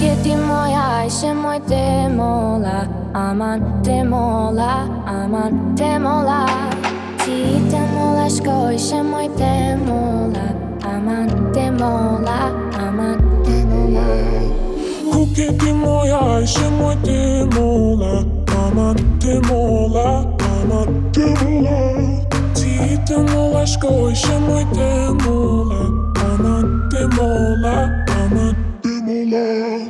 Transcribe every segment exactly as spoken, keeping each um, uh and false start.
Che ti moja, še moj te mola, aman te mola, aman te mola. Ti te mola shkoj, še moj te mola, aman te mola, aman te mola. Ku ke ti moja, še moj te mola, aman te mola, aman te mola. Ti te mola shkoj, še moj te mola, aman te mola, aman te mola.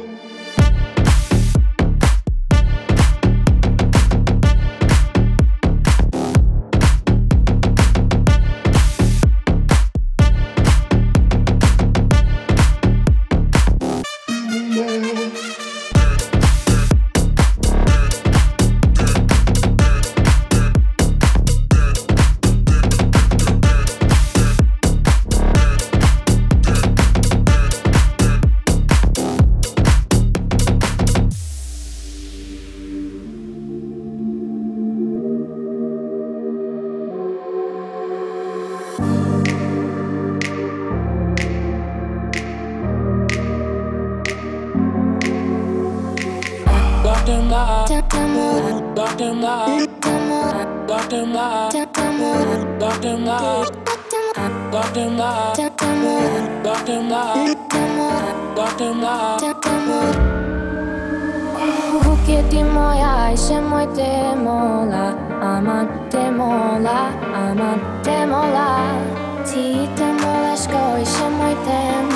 Che ti moja, še moj te mola, aman te mola, aman te mola. Ti te mola shkoj, še moj te mola.